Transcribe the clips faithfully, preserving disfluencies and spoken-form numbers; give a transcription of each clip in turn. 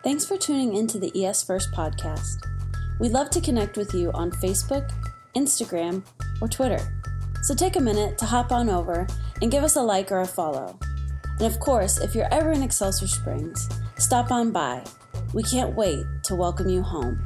Thanks for tuning into the E S First podcast. We'd love to connect with you on Facebook, Instagram, or Twitter. So take a minute to hop on over and give us a like or a follow. And of course, if you're ever in Excelsior Springs, stop on by. We can't wait to welcome you home.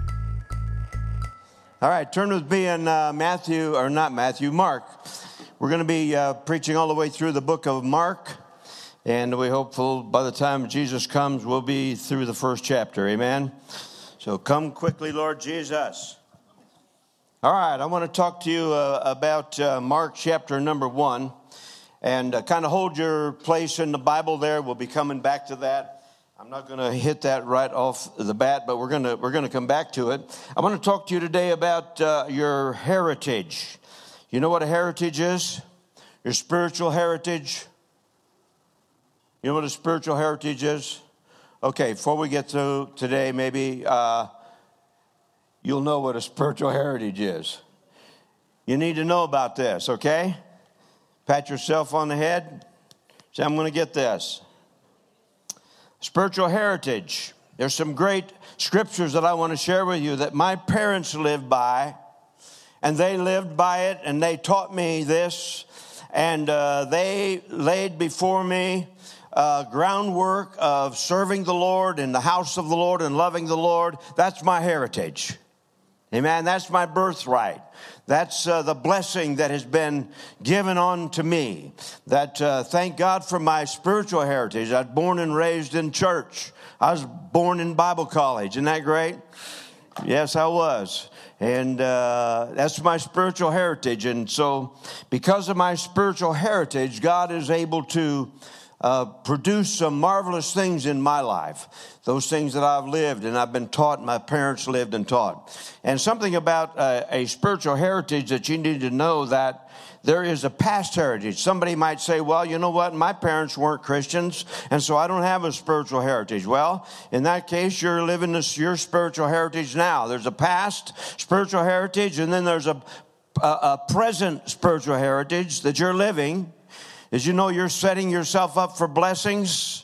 All right, turn with me in uh, Matthew, or not Matthew, Mark. We're going to be uh, preaching all the way through the book of Mark. And we hopeful by the time Jesus comes, we'll be through the first chapter. Amen. So come quickly, Lord Jesus. All right, I want to talk to you uh, about uh, Mark chapter number one. And uh, kind of hold your place in the Bible there. We'll be coming back to that. I'm not going to hit that right off the bat, but we're going to we're going to come back to it. I want to talk to you today about uh, your heritage. You know what a heritage is? Your spiritual heritage. You know what a spiritual heritage is? Okay, before we get to today, maybe uh, you'll know what a spiritual heritage is. You need to know about this, okay? Pat yourself on the head. Say, I'm going to get this. Spiritual heritage. There's some great scriptures that I want to share with you that my parents lived by, and they lived by it, and they taught me this, and uh, they laid before me Uh, groundwork of serving the Lord in the house of the Lord and loving the Lord. That's my heritage. Amen. That's my birthright. That's uh, the blessing that has been given on to me. That uh, thank God for my spiritual heritage. I was born and raised in church. I was born in Bible college. Isn't that great? Yes, I was. And uh, that's my spiritual heritage. And so because of my spiritual heritage, God is able to Uh, produce some marvelous things in my life. Those things that I've lived and I've been taught, my parents lived and taught. And something about uh, a spiritual heritage that you need to know, that there is a past heritage. Somebody might say, well, you know what? My parents weren't Christians, and so I don't have a spiritual heritage. Well, in that case, you're living this, your spiritual heritage now. There's a past spiritual heritage, and then there's a, a, a present spiritual heritage that you're living. Did you know you're setting yourself up for blessings?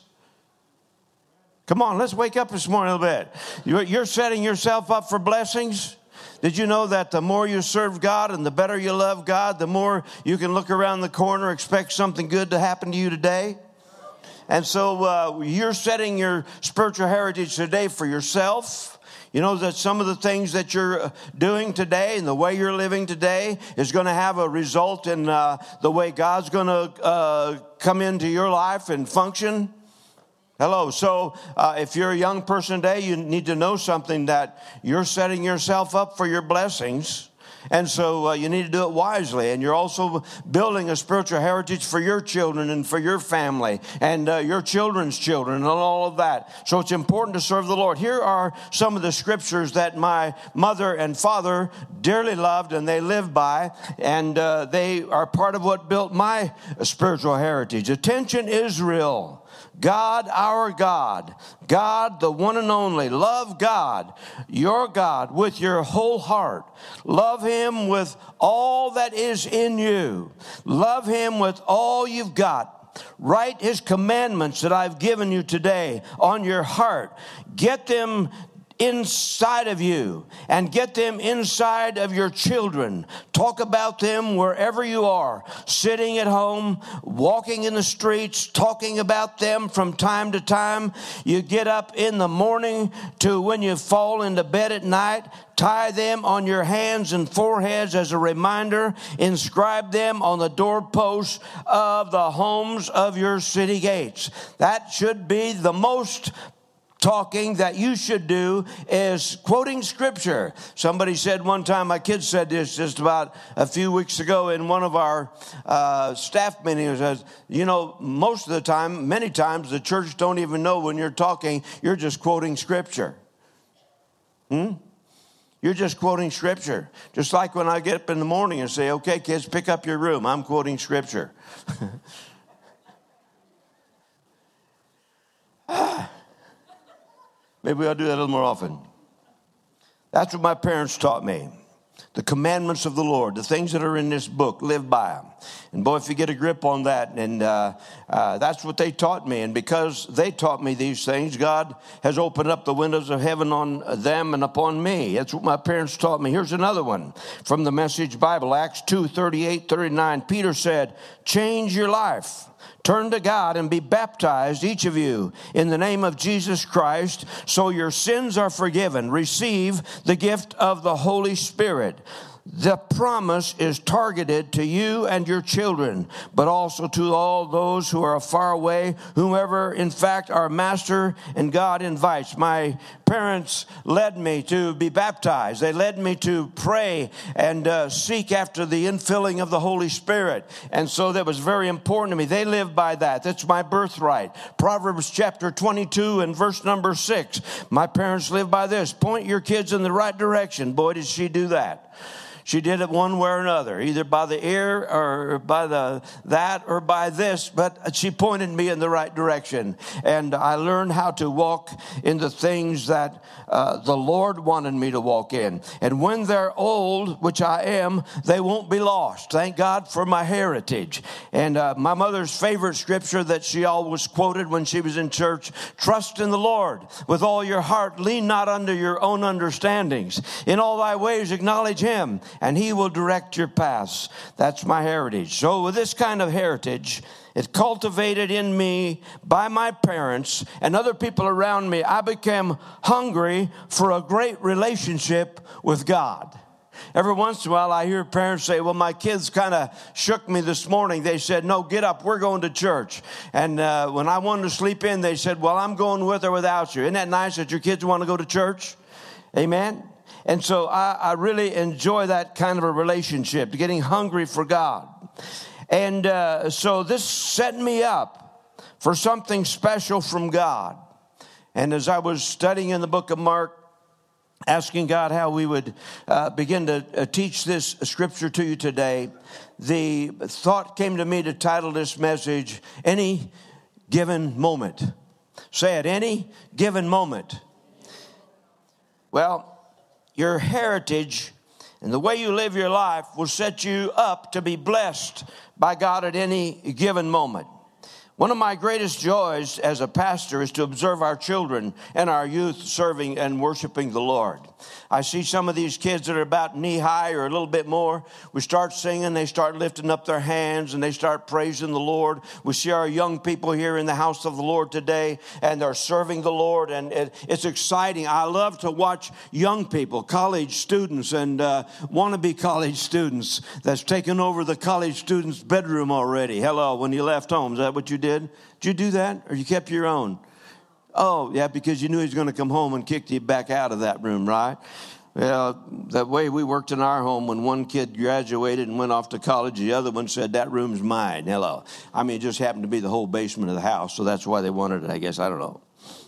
Come on, let's wake up this morning a little bit. You're setting yourself up for blessings. Did you know that the more you serve God and the better you love God, the more you can look around the corner, expect something good to happen to you today? And so uh, you're setting your spiritual heritage today for yourself. You know that some of the things that you're doing today and the way you're living today is going to have a result in uh, the way God's going to uh, come into your life and function. Hello. So uh, if you're a young person today, you need to know something, that you're setting yourself up for your blessings. And so uh, you need to do it wisely. And you're also building a spiritual heritage for your children and for your family and uh, your children's children and all of that. So it's important to serve the Lord. Here are some of the scriptures that my mother and father dearly loved and they lived by. And uh, they are part of what built my spiritual heritage. Attention, Israel. God, our God, God, the one and only. Love God, your God, with your whole heart. Love him with all that is in you. Love him with all you've got. Write his commandments that I've given you today on your heart. Get them inside of you and get them inside of your children. Talk about them wherever you are, sitting at home, walking in the streets, talking about them from time to time. You get up in the morning to when you fall into bed at night. Tie them on your hands and foreheads as a reminder. Inscribe them on the doorposts of the homes of your city gates. That should be the most talking that you should do, is quoting scripture. Somebody said one time, my kids said this just about a few weeks ago in one of our uh, staff meetings, says, you know, most of the time, many times, the church don't even know when you're talking, you're just quoting scripture. Hmm? You're just quoting scripture. Just like when I get up in the morning and say, okay, kids, pick up your room. I'm quoting scripture. Maybe I'll do that a little more often. That's what my parents taught me. The commandments of the Lord, the things that are in this book, live by them. And boy, if you get a grip on that, and uh, uh, that's what they taught me. And because they taught me these things, God has opened up the windows of heaven on them and upon me. That's what my parents taught me. Here's another one from the Message Bible, Acts two, thirty-eight, thirty-nine. Peter said, change your life. Turn to God and be baptized, each of you, in the name of Jesus Christ, so your sins are forgiven. Receive the gift of the Holy Spirit. The promise is targeted to you and your children, but also to all those who are far away, whomever, in fact, our Master and God invites. My parents led me to be baptized. They led me to pray and uh, seek after the infilling of the Holy Spirit. And so that was very important to me. They lived by that. That's my birthright. Proverbs chapter twenty-two and verse number six. My parents lived by this. Point your kids in the right direction. Boy, did she do that. She did it one way or another, either by the ear or by the that or by this, but she pointed me in the right direction. And I learned how to walk in the things that uh, the Lord wanted me to walk in. And when they're old, which I am, they won't be lost. Thank God for my heritage. And uh, my mother's favorite scripture that she always quoted when she was in church, trust in the Lord with all your heart, lean not unto your own understandings. In all thy ways acknowledge him, and he will direct your paths. That's my heritage. So with this kind of heritage, it cultivated in me by my parents and other people around me, I became hungry for a great relationship with God. Every once in a while, I hear parents say, well, my kids kind of shook me this morning. They said, no, get up. We're going to church. And uh, when I wanted to sleep in, they said, well, I'm going with or without you. Isn't that nice that your kids want to go to church? Amen. And so I, I really enjoy that kind of a relationship, getting hungry for God. And uh, so this set me up for something special from God. And as I was studying in the book of Mark, asking God how we would uh, begin to uh, teach this scripture to you today, the thought came to me to title this message, Any Given Moment. Say it, any given moment. Well, your heritage and the way you live your life will set you up to be blessed by God at any given moment. One of my greatest joys as a pastor is to observe our children and our youth serving and worshiping the Lord. I see some of these kids that are about knee high or a little bit more. We start singing, they start lifting up their hands and they start praising the Lord. We see our young people here in the house of the Lord today, and they're serving the Lord, and it, it's exciting. I love to watch young people, college students and uh, wannabe college students that's taken over the college student's bedroom already. Hello, when you left home, is that what you did? Did you do that, or you kept your own? Oh, yeah, because you knew he was going to come home and kick you back out of that room, right? Well, the way we worked in our home, when one kid graduated and went off to college, the other one said, that room's mine. Hello. I mean, it just happened to be the whole basement of the house, so that's why they wanted it, I guess. I don't know.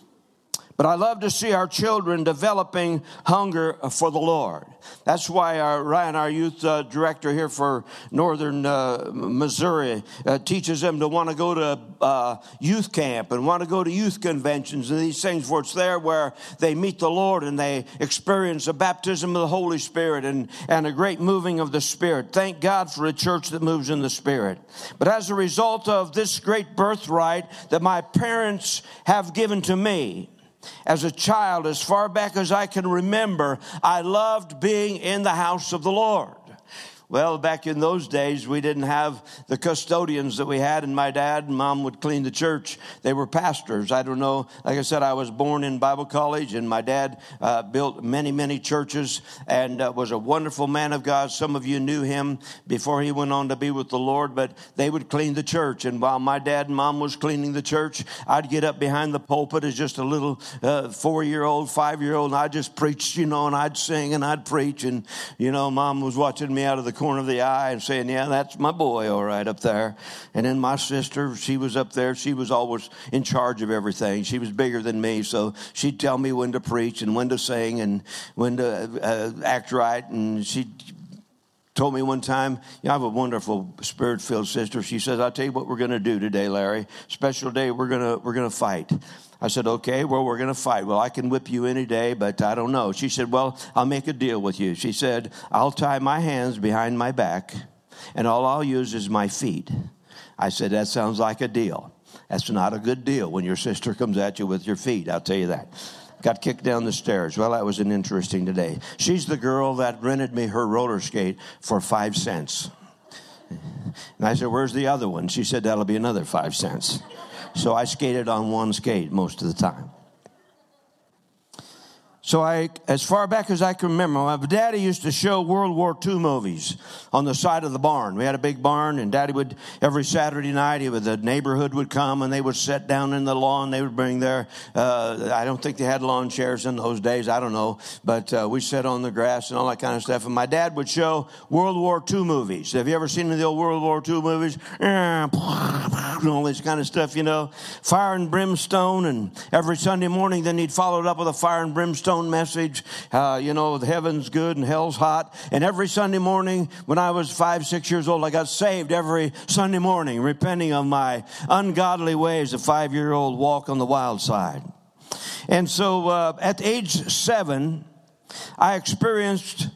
But I love to see our children developing hunger for the Lord. That's why our, Ryan, our youth uh, director here for northern uh, Missouri, uh, teaches them to want to go to uh, youth camp and want to go to youth conventions and these things, for it's there where they meet the Lord and they experience a baptism of the Holy Spirit and, and a great moving of the Spirit. Thank God for a church that moves in the Spirit. But as a result of this great birthright that my parents have given to me, as a child, as far back as I can remember, I loved being in the house of the Lord. Well, back in those days, we didn't have the custodians that we had, and my dad and mom would clean the church. They were pastors. I don't know. Like I said, I was born in Bible college, and my dad uh, built many, many churches and uh, was a wonderful man of God. Some of you knew him before he went on to be with the Lord, but they would clean the church. And while my dad and mom was cleaning the church, I'd get up behind the pulpit as just a little uh, four-year-old, five-year-old, and I'd just preach, you know, and I'd sing and I'd preach. And, you know, mom was watching me out of the corner of the eye and saying, yeah, that's my boy all right up there. And then my sister, she was up there. She was always in charge of everything. She was bigger than me, so she'd tell me when to preach and when to sing and when to uh, act right. And she'd told me one time, you know, I have a wonderful spirit-filled sister. She says, I'll tell you what we're going to do today, Larry. Special day, we're going to we're going to fight. I said, okay, well, we're going to fight. Well, I can whip you any day, but I don't know. She said, well, I'll make a deal with you. She said, I'll tie my hands behind my back, and all I'll use is my feet. I said, that sounds like a deal. That's not a good deal when your sister comes at you with your feet, I'll tell you that. Got kicked down the stairs. Well, that was an interesting day. She's the girl that rented me her roller skate for five cents. And I said, where's the other one? She said, that'll be another five cents. So I skated on one skate most of the time. So I, as far back as I can remember, my daddy used to show World War Two movies on the side of the barn. We had a big barn, and Daddy would, every Saturday night, he would, the neighborhood would come, and they would sit down in the lawn. They would bring their, uh, I don't think they had lawn chairs in those days. I don't know. But uh, we sat on the grass and all that kind of stuff. And my dad would show World War Two movies. Have you ever seen the old World War Two movies? And all this kind of stuff, you know. Fire and brimstone. And every Sunday morning, then he'd follow it up with a fire and brimstone message, uh, you know, the heaven's good and hell's hot. And every Sunday morning when I was five, six years old, I got saved every Sunday morning, repenting of my ungodly ways, a five-year-old walk on the wild side. And so uh, at age seven, I experienced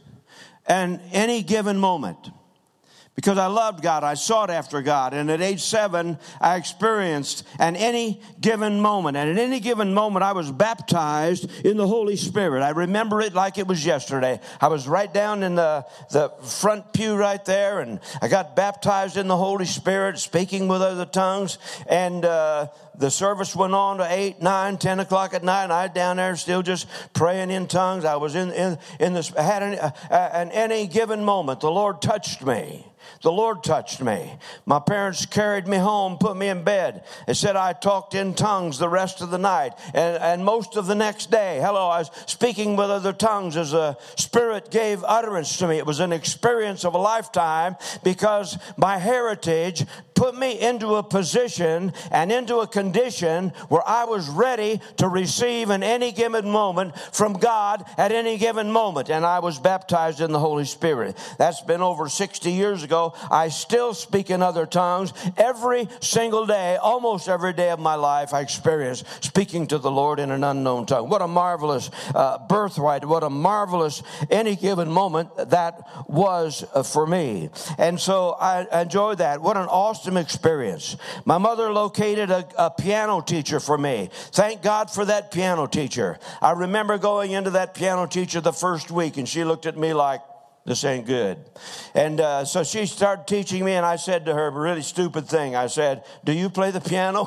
an any given moment. Because I loved God, I sought after God. And at age seven, I experienced an any given moment. And at any given moment, I was baptized in the Holy Spirit. I remember it like it was yesterday. I was right down in the, the front pew right there, and I got baptized in the Holy Spirit, speaking with other tongues. And uh, the service went on to eight, nine, ten o'clock at night, and I was down there still just praying in tongues. I was in, in, in this, I had an, uh, an any given moment. The Lord touched me. The Lord touched me. My parents carried me home, put me in bed. They said I talked in tongues the rest of the night and, and most of the next day. Hello, I was speaking with other tongues as the Spirit gave utterance to me. It was an experience of a lifetime because my heritage put me into a position and into a condition where I was ready to receive in any given moment from God at any given moment. And I was baptized in the Holy Spirit. That's been over sixty years ago. I still speak in other tongues. Every single day, almost every day of my life, I experience speaking to the Lord in an unknown tongue. What a marvelous uh, birthright. What a marvelous any given moment that was uh, for me. And so I enjoyed that. What an awesome experience. My mother located a, a piano teacher for me. Thank God for that piano teacher. I remember going into that piano teacher the first week, and she looked at me like, this ain't good. And uh, so she started teaching me, and I said to her a really stupid thing. I said, do you play the piano?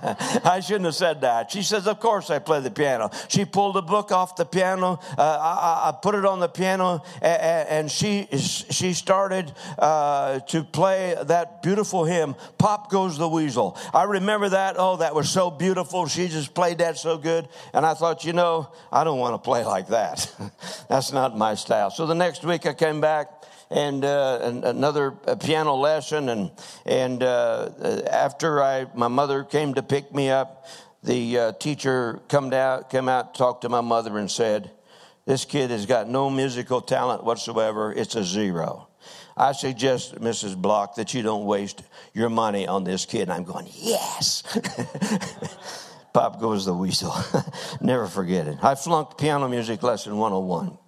I shouldn't have said that. She says, of course I play the piano. She pulled a book off the piano. Uh, I, I put it on the piano, and, and she she started uh, to play that beautiful hymn, Pop Goes the Weasel. I remember that. Oh, that was so beautiful. She just played that so good. And I thought, you know, I don't want to play like that. That's not my style. So the next week I came back and, uh, and another piano lesson, and and uh, after I my mother came to pick me up, the uh, teacher come down came out, talked to my mother, and said, "This kid has got no musical talent whatsoever. It's a zero. I suggest, Missus Block, that you don't waste your money on this kid." And I'm going, yes. Pop goes the weasel. Never forget it. I flunked piano music lesson one oh one.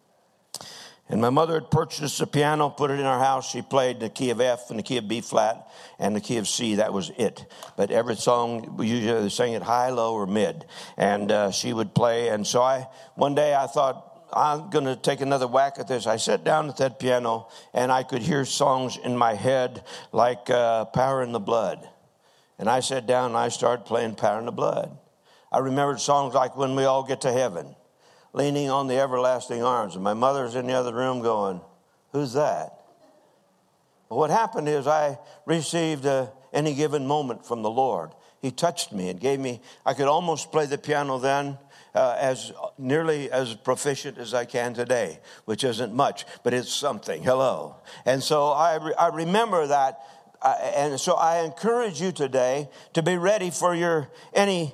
And my mother had purchased a piano, put it in our house. She played the key of F and the key of B flat and the key of C. That was it. But every song, we usually sang it high, low, or mid. And uh, she would play. And so I, one day I thought, I'm going to take another whack at this. I sat down at that piano, and I could hear songs in my head like uh, Power in the Blood. And I sat down and I started playing Power in the Blood. I remembered songs like When We All Get to Heaven, Leaning on the Everlasting Arms. And my mother's in the other room going, who's that? Well, what happened is I received a, any given moment from the Lord. He touched me and gave me, I could almost play the piano then uh, as nearly as proficient as I can today, which isn't much, but it's something. Hello. And so I, re- I remember that. Uh, and so I encourage you today to be ready for your any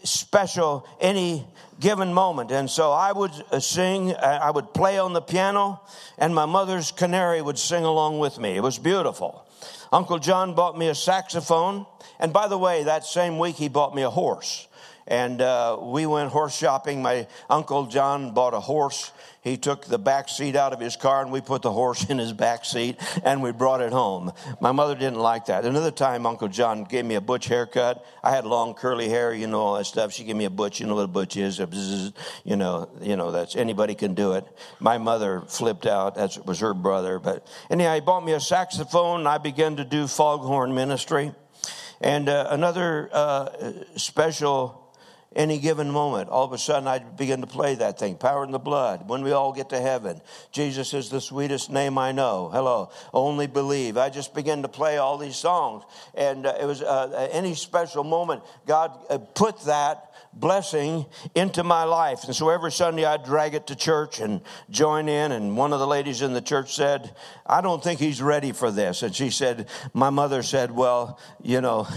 special, any given moment. And so I would sing, I would play on the piano, and my mother's canary would sing along with me. It was beautiful. Uncle John bought me a saxophone. And by the way, that same week he bought me a horse. And uh, we went horse shopping. My Uncle John bought a horse. He took the back seat out of his car, and we put the horse in his back seat, and we brought it home. My mother didn't like that. Another time, Uncle John gave me a butch haircut. I had long curly hair, you know, all that stuff. She gave me a butch. You know what a butch is? You know, you know that's anybody can do it. My mother flipped out. That was her brother. But anyhow, he bought me a saxophone, and I began to do foghorn ministry. And uh, another uh, special any given moment, all of a sudden I begin to play that thing, Power in the Blood, When We All Get to Heaven, Jesus is the Sweetest Name I Know, Hello, Only Believe. I just began to play all these songs, and uh, it was uh, any special moment, God uh, put that blessing into my life. And so every Sunday I'd drag it to church and join in. And one of the ladies in the church said, I don't think he's ready for this. And she said, my mother said, well, you know,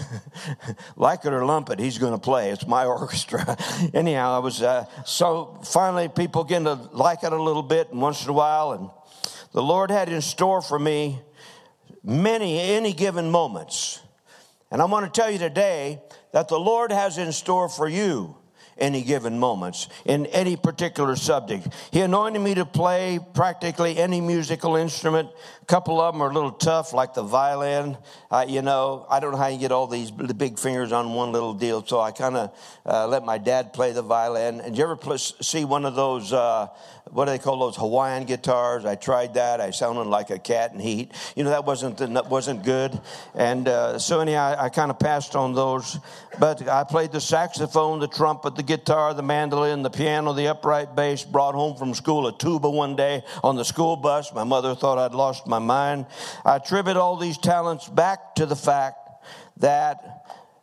like it or lump it, he's going to play. It's my orchestra. Anyhow, I was, uh, so finally people begin to like it a little bit and once in a while. And the Lord had in store for me many, any given moments. And I want to tell you today that the Lord has in store for you any given moments in any particular subject. He anointed me to play practically any musical instrument. A couple of them are a little tough, like the violin. Uh, you know, I don't know how you get all these big fingers on one little deal, so I kind of uh, let my dad play the violin. And did you ever play, see one of those, uh, what do they call those, Hawaiian guitars? I tried that. I sounded like a cat in heat. You know, that wasn't that wasn't good. And uh, so anyhow, I, I kind of passed on those. But I played the saxophone, the trumpet, the guitar, the mandolin, the piano, the upright bass. Brought home from school a tuba one day on the school bus. My mother thought I'd lost my mind. I attribute all these talents back to the fact that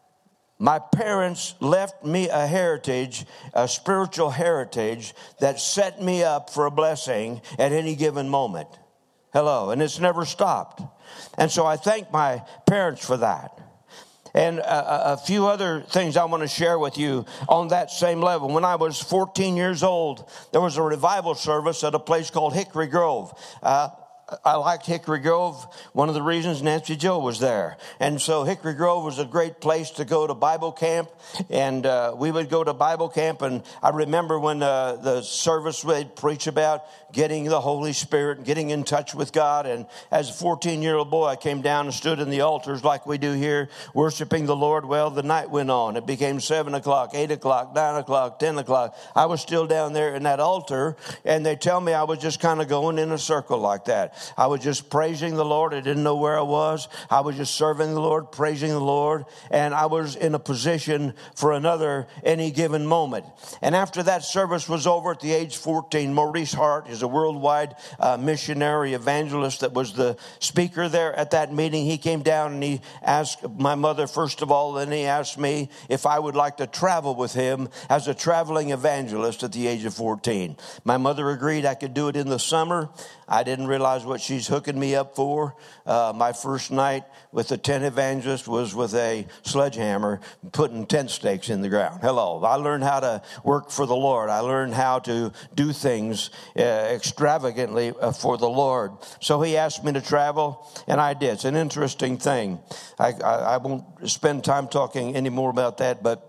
my parents left me a heritage, a spiritual heritage that set me up for a blessing at any given moment. Hello. And it's never stopped. And so I thank my parents for that. And a, a few other things I want to share with you on that same level. When I was fourteen years old, there was a revival service at a place called Hickory Grove. Uh, I liked Hickory Grove. One of the reasons Nancy Joe was there. And so Hickory Grove was a great place to go to Bible camp. And uh, we would go to Bible camp. And I remember when uh, the service would preach about getting the Holy Spirit, getting in touch with God. And as a fourteen-year-old boy, I came down and stood in the altars like we do here, worshiping the Lord. Well, the night went on. It became seven o'clock, eight o'clock, nine o'clock, ten o'clock. I was still down there in that altar. And they tell me I was just kind of going in a circle like that. I was just praising the Lord. I didn't know where I was. I was just serving the Lord, praising the Lord. And I was in a position for another any given moment. And after that service was over at the age fourteen, Maurice Hart is a worldwide uh, missionary evangelist that was the speaker there at that meeting. He came down and he asked my mother first of all, then he asked me if I would like to travel with him as a traveling evangelist at the age of fourteen. My mother agreed I could do it in the summer. I didn't realize what she's hooking me up for. Uh, my first night with the tent evangelist was with a sledgehammer putting tent stakes in the ground. Hello. I learned how to work for the Lord. I learned how to do things uh, extravagantly uh, for the Lord. So he asked me to travel, and I did. It's an interesting thing. I, I, I won't spend time talking any more about that, but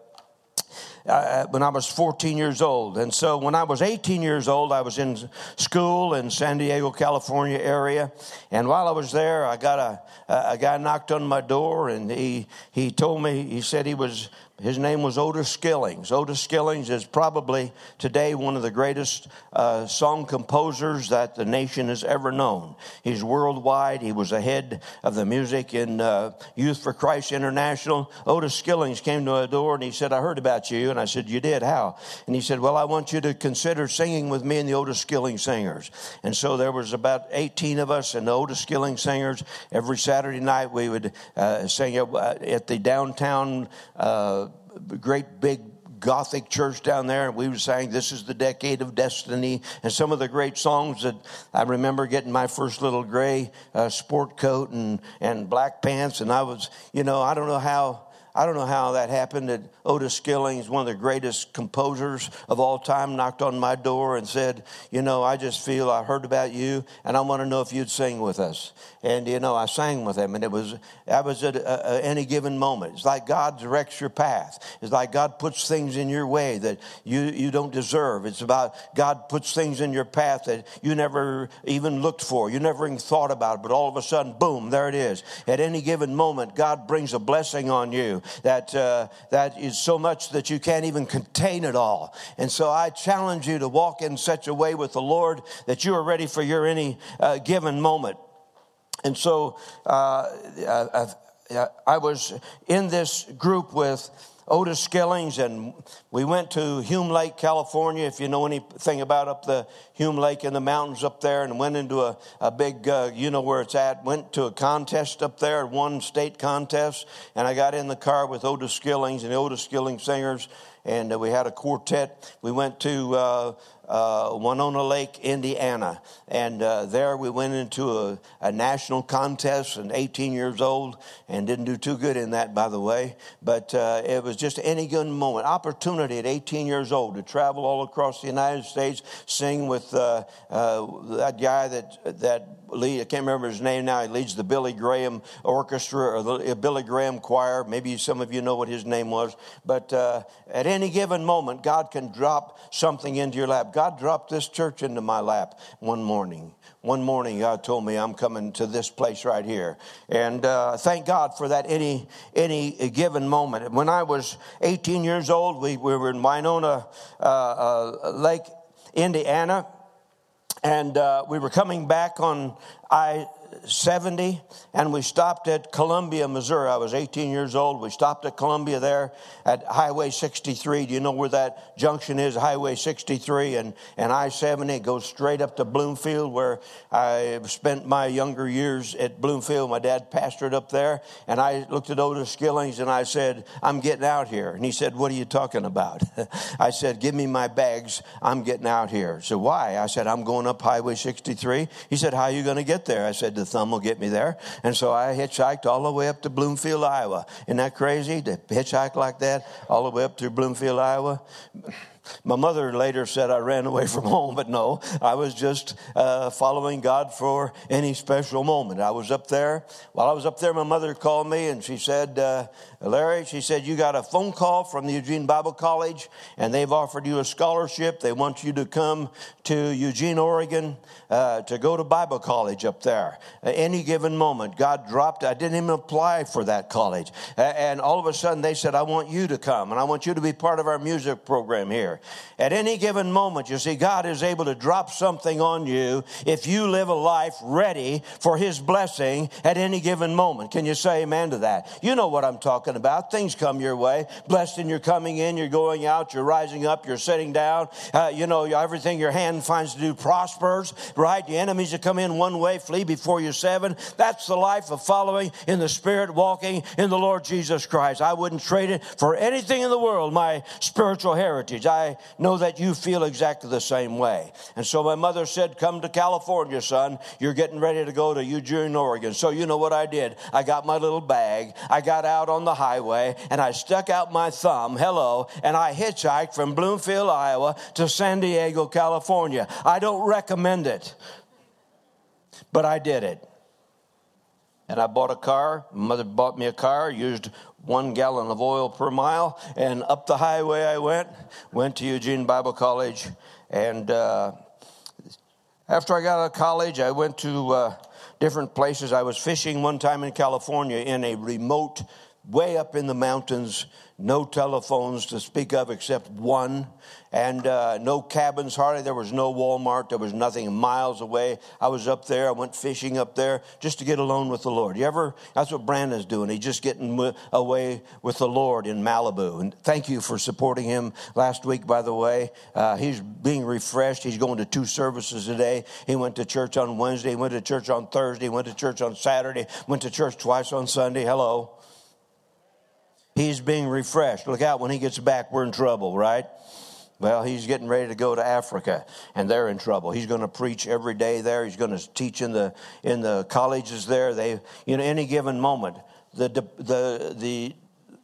Uh, when I was fourteen years old. And so when I was eighteen years old, I was in school in San Diego, California area. And while I was there, I got a, a guy knocked on my door, and he, he told me, he said he was, his name was Otis Skillings. Otis Skillings is probably today one of the greatest uh, song composers that the nation has ever known. He's worldwide. He was the head of the music in uh, Youth for Christ International. Otis Skillings came to my door and he said, I heard about you. And I said, you did? How? And he said, well, I want you to consider singing with me in the Otis Skillings Singers. And so there was about eighteen of us in the Otis Skillings Singers. Every Saturday night we would uh, sing at the downtown uh, great big Gothic church down there, and we were saying This Is the Decade of Destiny, and some of the great songs that I remember getting my first little gray uh, sport coat and, and black pants, and I was, you know, I don't know how I don't know how that happened. That Otis Skillings, one of the greatest composers of all time, knocked on my door and said, you know, I just feel I heard about you, and I want to know if you'd sing with us. And, you know, I sang with him, and it was, I was at a, a, any given moment. It's like God directs your path. It's like God puts things in your way that you, you don't deserve. It's about God puts things in your path that you never even looked for. You never even thought about it, but all of a sudden, boom, there it is. At any given moment, God brings a blessing on you that uh, that is so much that you can't even contain it all. And so I challenge you to walk in such a way with the Lord that you are ready for your any uh, given moment. And so uh, I, I was in this group with Otis Skillings, and we went to Hume Lake, California, if you know anything about up the Hume Lake in the mountains up there, and went into a, a big, uh, you know where it's at, went to a contest up there, won state contest, and I got in the car with Otis Skillings and the Otis Skillings Singers, and uh, we had a quartet. We went to uh, uh, Winona Lake, Indiana, and uh, there we went into a, a national contest, and eighteen years old, and didn't do too good in that, by the way, but uh, it was just any good moment, opportunity at eighteen years old to travel all across the United States, sing with uh, uh, that guy that that lead, I can't remember his name now. He leads the Billy Graham Orchestra or the Billy Graham Choir. Maybe some of you know what his name was. But uh, at any given moment, God can drop something into your lap. God dropped this church into my lap one morning. One morning, God told me I'm coming to this place right here. And uh, thank God for that any any given moment. When I was eighteen years old, we, we were in Winona uh, uh, Lake, Indiana. And uh, we were coming back on I seventy, and we stopped at Columbia, Missouri. I was eighteen years old. We stopped at Columbia there at Highway sixty-three. Do you know where that junction is, Highway sixty-three and, and I seventy? It goes straight up to Bloomfield, where I spent my younger years at Bloomfield. My dad pastored up there, and I looked at Otis Skillings, and I said, I'm getting out here. And he said, what are you talking about? I said, give me my bags. I'm getting out here. So why? I said, I'm going up Highway sixty-three. He said, how are you going to get there? I said, the thumb will get me there. And so I hitchhiked all the way up to Bloomfield, Iowa. Isn't that crazy to hitchhike like that all the way up to Bloomfield, Iowa? My mother later said I ran away from home, but no, I was just uh, following God for any special moment. I was up there. While I was up there, my mother called me, and she said, uh, Larry, she said, you got a phone call from the Eugene Bible College, and they've offered you a scholarship. They want you to come to Eugene, Oregon, uh, to go to Bible college up there. At any given moment, God dropped. I didn't even apply for that college. Uh, and all of a sudden, they said, I want you to come, and I want you to be part of our music program here. At any given moment, you see, God is able to drop something on you if you live a life ready for His blessing at any given moment. Can you say amen to that? You know what I'm talking about. Things come your way. Blessed and you're coming in, you're going out, you're rising up, you're sitting down. Uh, you know, everything your hand finds to do prospers, right? The enemies that come in one way, flee before you seven. That's the life of following in the Spirit, walking in the Lord Jesus Christ. I wouldn't trade it for anything in the world, my spiritual heritage. I I know that you feel exactly the same way. And so my mother said, come to California, son. You're getting ready to go to Eugene, Oregon. So you know what I did? I got my little bag. I got out on the highway, and I stuck out my thumb, hello, and I hitchhiked from Bloomfield, Iowa to San Diego, California. I don't recommend it, but I did it. And I bought a car. My mother bought me a car, used one gallon of oil per mile, and up the highway I went, went to Eugene Bible College. And uh, after I got out of college, I went to uh, different places. I was fishing one time in California in a remote, way up in the mountains, no telephones to speak of except one, and uh, no cabins hardly. There was no Walmart. There was nothing miles away. I was up there. I went fishing up there just to get alone with the Lord. You ever? That's what Brandon's doing. He's just getting w- away with the Lord in Malibu. And thank you for supporting him last week, by the way. Uh, he's being refreshed. He's going to two services today. He went to church on Wednesday. He went to church on Thursday. He went to church on Saturday. Went to church twice on Sunday. Hello. He's being refreshed. Look out, when he gets back, we're in trouble, right? Well, he's getting ready to go to Africa, and they're in trouble. He's going to preach every day there. He's going to teach in the in the colleges there. They, you know, any given moment, the the the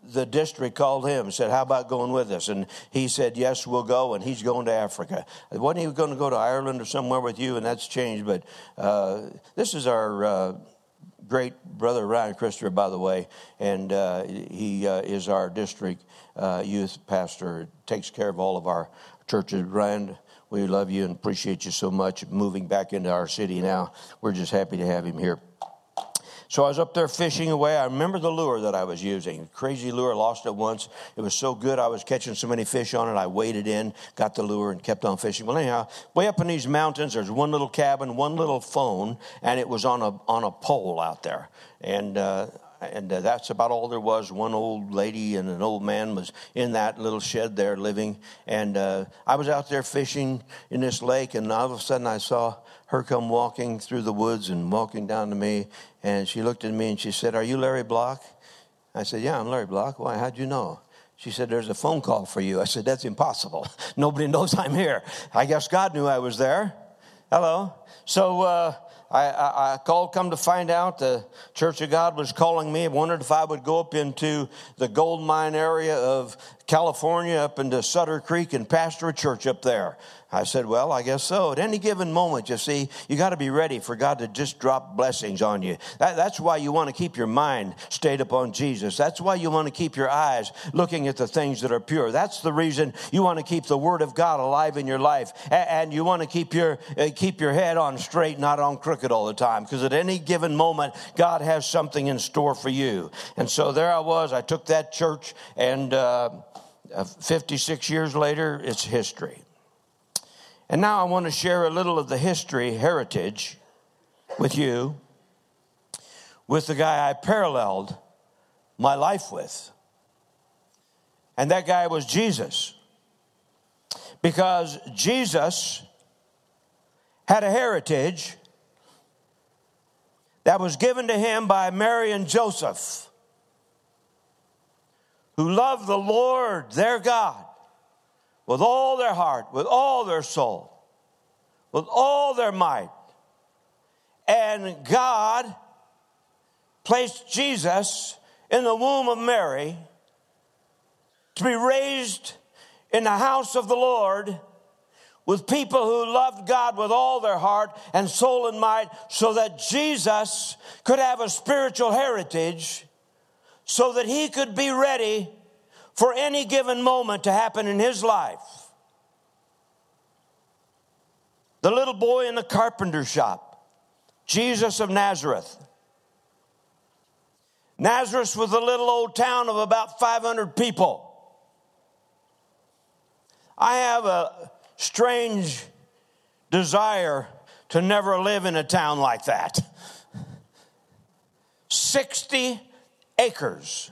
the district called him and said, how about going with us? And he said, yes, we'll go. And he's going to Africa. Wasn't he going to go to Ireland or somewhere with you? And that's changed. But uh, this is our uh, great brother, Ryan Christopher, by the way. And uh, he uh, is our district uh, youth pastor. Takes care of all of our churches. Ryan, we love you and appreciate you so much. Moving back into our city now. We're just happy to have him here. So I was up there fishing away. I remember the lure that I was using. Crazy lure, lost it once. It was so good, I was catching so many fish on it. I waded in, got the lure, and kept on fishing. Well, anyhow, way up in these mountains, there's one little cabin, one little phone, and it was on a on a pole out there. And uh, and uh, that's about all there was. One old lady and an old man was in that little shed there living. And uh, I was out there fishing in this lake, and all of a sudden I saw her come walking through the woods and walking down to me. And she looked at me and she said, are you Larry Block? I said, yeah, I'm Larry Block. Why, how'd you know? She said, there's a phone call for you. I said, that's impossible. Nobody knows I'm here. I guess God knew I was there. Hello. So uh, I, I, I called, come to find out the Church of God was calling me. I wondered if I would go up into the gold mine area of California, up into Sutter Creek, and pastor a church up there. I said, well, I guess so. At any given moment, you see, you got to be ready for God to just drop blessings on you. That, that's why you want to keep your mind stayed upon Jesus. That's why you want to keep your eyes looking at the things that are pure. That's the reason you want to keep the Word of God alive in your life. And, and you want to keep your uh, keep your head on straight, not on crooked all the time. Because at any given moment, God has something in store for you. And so there I was. I took that church, and uh, fifty-six years later, it's history. And now I want to share a little of the history, heritage, with you, with the guy I paralleled my life with. And that guy was Jesus. Because Jesus had a heritage that was given to him by Mary and Joseph, who loved the Lord, their God, with all their heart, with all their soul, with all their might. And God placed Jesus in the womb of Mary to be raised in the house of the Lord with people who loved God with all their heart and soul and might, so that Jesus could have a spiritual heritage, so that he could be ready for any given moment to happen in his life. The little boy in the carpenter shop, Jesus of Nazareth. Nazareth was a little old town of about five hundred people. I have a strange desire to never live in a town like that. sixty acres.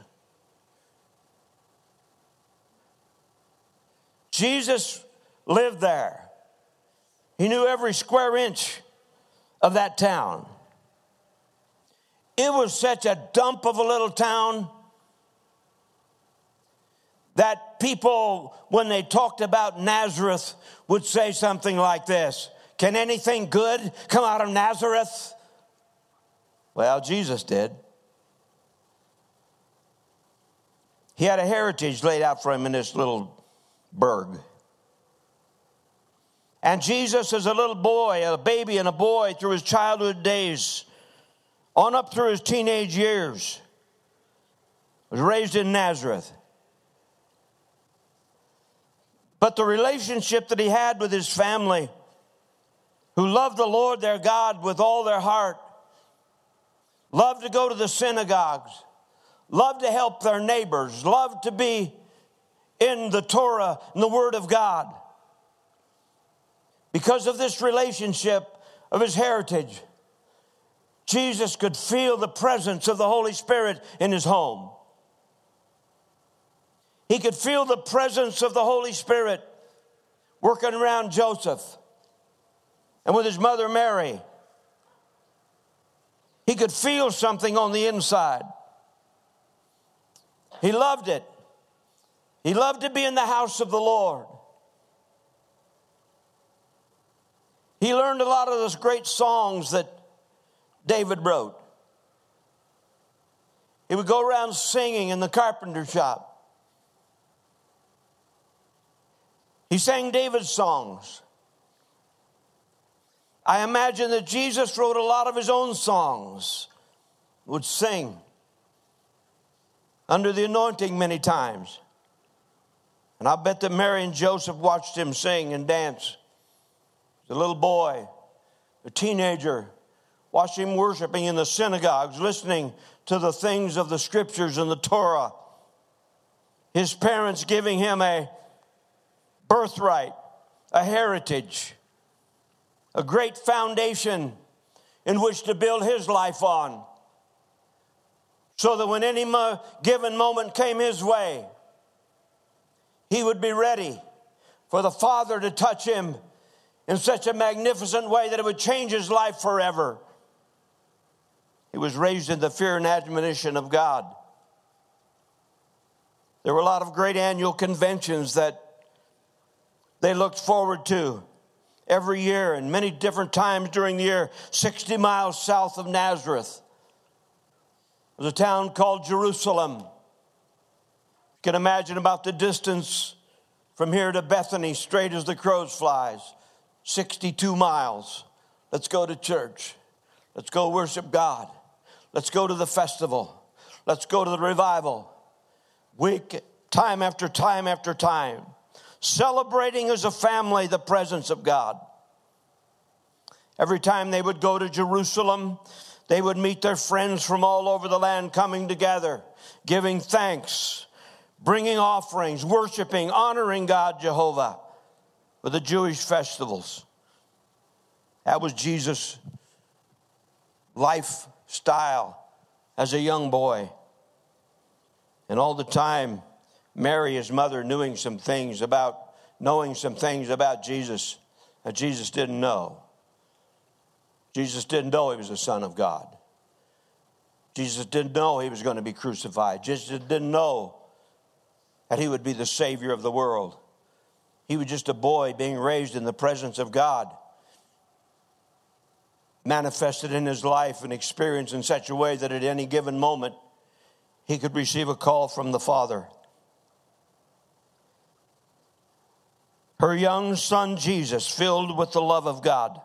Jesus lived there. He knew every square inch of that town. It was such a dump of a little town that people, when they talked about Nazareth, would say something like this: can anything good come out of Nazareth? Well, Jesus did. He had a heritage laid out for him in this little burg. And Jesus, as a little boy, a baby and a boy, through his childhood days, on up through his teenage years, was raised in Nazareth. But the relationship that he had with his family, who loved the Lord their God with all their heart, loved to go to the synagogues, loved to help their neighbors, loved to be in the Torah and the Word of God. Because of this relationship of his heritage, Jesus could feel the presence of the Holy Spirit in his home. He could feel the presence of the Holy Spirit working around Joseph and with his mother Mary. He could feel something on the inside. He loved it. He loved to be in the house of the Lord. He learned a lot of those great songs that David wrote. He would go around singing in the carpenter shop. He sang David's songs. I imagine that Jesus wrote a lot of his own songs, would sing under the anointing many times. And I bet that Mary and Joseph watched him sing and dance. The little boy, a teenager, watched him worshiping in the synagogues, listening to the things of the scriptures and the Torah. His parents giving him a birthright, a heritage, a great foundation in which to build his life on, so that when any mo- given moment came his way, he would be ready for the Father to touch him in such a magnificent way that it would change his life forever. He was raised in the fear and admonition of God. There were a lot of great annual conventions that they looked forward to every year, and many different times during the year. sixty miles south of Nazareth was a town called Jerusalem. You can imagine about the distance from here to Bethany, straight as the crow flies, sixty-two miles. Let's go to church. Let's go worship God. Let's go to the festival. Let's go to the revival. Week, time after time after time, celebrating as a family the presence of God. Every time they would go to Jerusalem, they would meet their friends from all over the land coming together, giving thanks, bringing offerings, worshiping, honoring God, Jehovah, for the Jewish festivals. That was Jesus' lifestyle as a young boy. And all the time, Mary, his mother, knowing some things about, knowing some things about Jesus that Jesus didn't know. Jesus didn't know he was the Son of God. Jesus didn't know he was going to be crucified. Jesus didn't know that he would be the Savior of the world. He was just a boy being raised in the presence of God, manifested in his life and experience in such a way that at any given moment he could receive a call from the Father. Her young son Jesus, filled with the love of God,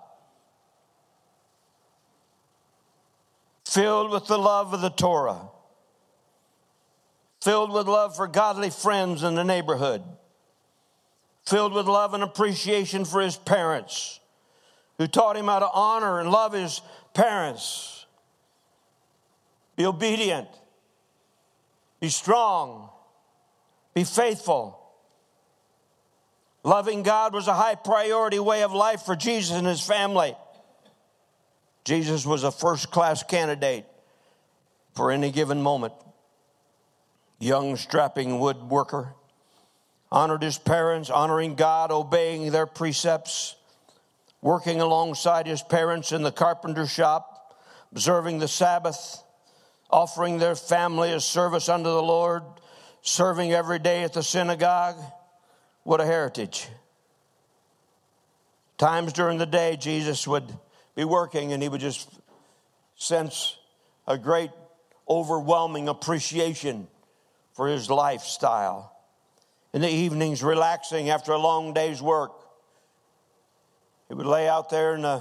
filled with the love of the Torah, filled with love for godly friends in the neighborhood, filled with love and appreciation for his parents, who taught him how to honor and love his parents, be obedient, be strong, be faithful. Loving God was a high priority way of life for Jesus and his family. Jesus was a first-class candidate for any given moment. Young, strapping woodworker, honored his parents, honoring God, obeying their precepts, working alongside his parents in the carpenter shop, observing the Sabbath, offering their family a service unto the Lord, serving every day at the synagogue. What a heritage. Times during the day, Jesus would be working and he would just sense a great, overwhelming appreciation for his lifestyle. In the evenings, relaxing after a long day's work, he would lay out there in the,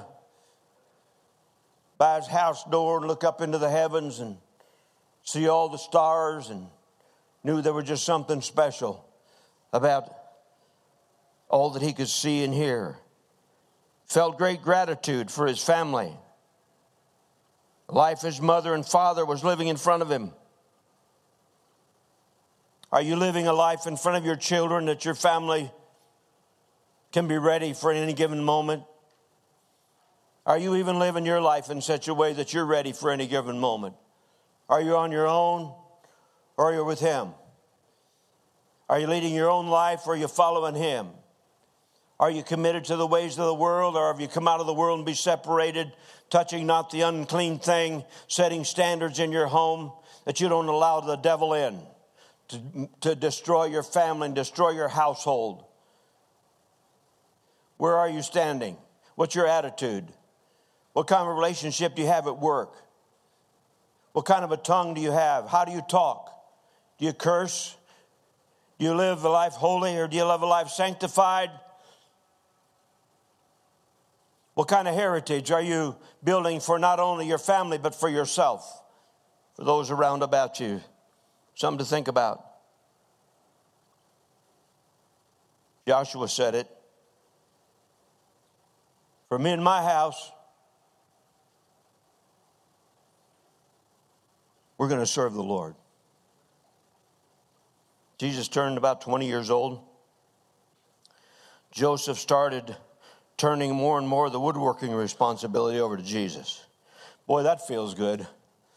by his house door and look up into the heavens and see all the stars, and knew there was just something special about all that he could see and hear. Felt great gratitude for his family. The life his mother and father was living in front of him. Are you living a life in front of your children that your family can be ready for any given moment? Are you even living your life in such a way that you're ready for any given moment? Are you on your own, or are you with him? Are you leading your own life, or are you following him? Are you committed to the ways of the world, or have you come out of the world and be separated, touching not the unclean thing, setting standards in your home that you don't allow the devil in to, to destroy your family and destroy your household? Where are you standing? What's your attitude? What kind of relationship do you have at work? What kind of a tongue do you have? How do you talk? Do you curse? Do you live a life holy, or do you live a life sanctified? What kind of heritage are you building for not only your family, but for yourself, for those around about you? Something to think about. Joshua said it. For me and my house, we're going to serve the Lord. Jesus turned about twenty years old. Joseph started turning more and more of the woodworking responsibility over to Jesus. Boy, that feels good.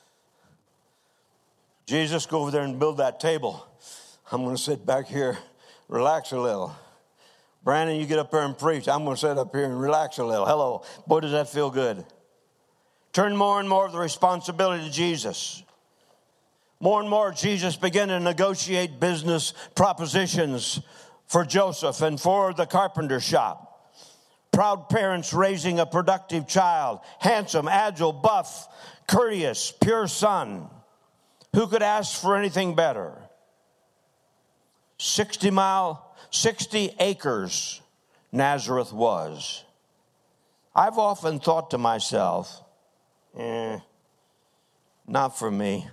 Jesus, go over there and build that table. I'm going to sit back here, relax a little. Brandon, you get up there and preach. I'm going to sit up here and relax a little. Hello. Boy, does that feel good. Turn more and more of the responsibility to Jesus. More and more, Jesus began to negotiate business propositions for Joseph and for the carpenter shop. Proud parents raising a productive child, handsome, agile, buff, courteous, pure son. Who could ask for anything better? sixty mile, sixty acres Nazareth was. I've often thought to myself, eh, not for me.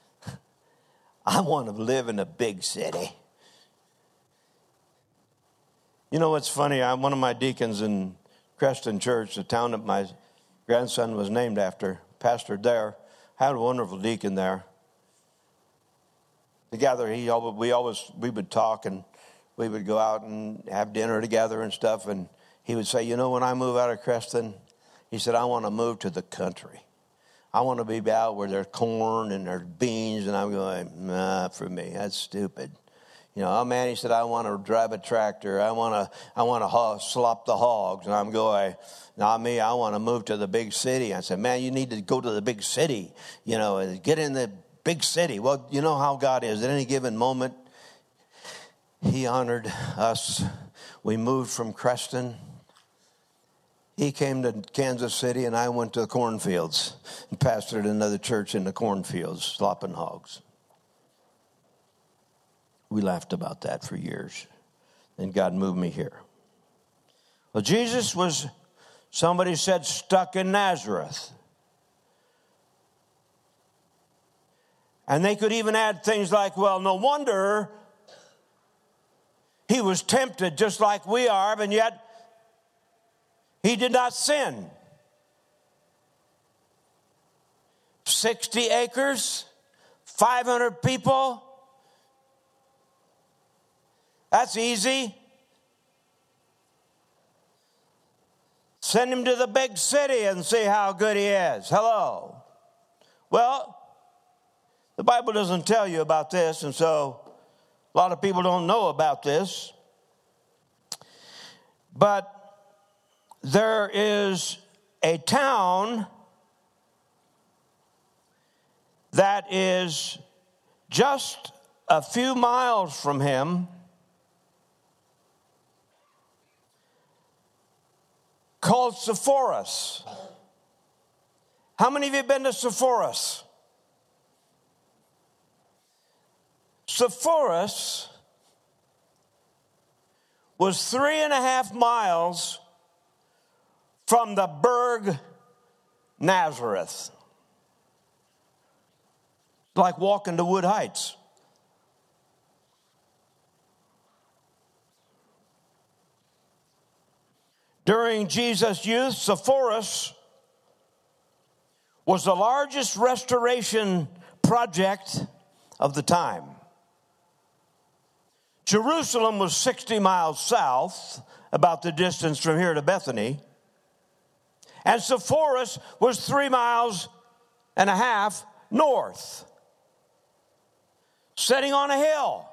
I want to live in a big city. You know what's funny? I'm one of my deacons in Creston Church, the town that my grandson was named after, pastored there. I had a wonderful deacon there. Together, he always, we always we would talk, and we would go out and have dinner together and stuff. And he would say, "You know, when I move out of Creston," he said, "I want to move to the country. I want to be out where there's corn and there's beans." And I'm going, "Nah, for me, that's stupid." You know, oh man, he said, "I want to drive a tractor. I want to, I want to ho- slop the hogs." And I'm going, "Not me. I want to move to the big city." I said, "Man, you need to go to the big city. You know, and get in the big city." Well, you know how God is. At any given moment, He honored us. We moved from Creston. He came to Kansas City, and I went to the cornfields and pastored another church in the cornfields, slopping hogs. We laughed about that for years. And God moved me here. Well, Jesus was, somebody said, stuck in Nazareth. And they could even add things like, well, no wonder he was tempted just like we are, and yet he did not sin. sixty acres, five hundred people. That's easy. Send him to the big city and see how good he is. Hello. Well, the Bible doesn't tell you about this, and so a lot of people don't know about this. But there is a town that is just a few miles from him called Sepphoris. How many of you have been to Sepphoris? Sepphoris was three and a half miles from the burg Nazareth. Like walking to Wood Heights. During Jesus' youth, Sepphoris was the largest restoration project of the time. Jerusalem was sixty miles south, about the distance from here to Bethany. And Sepphoris was three miles and a half north, sitting on a hill.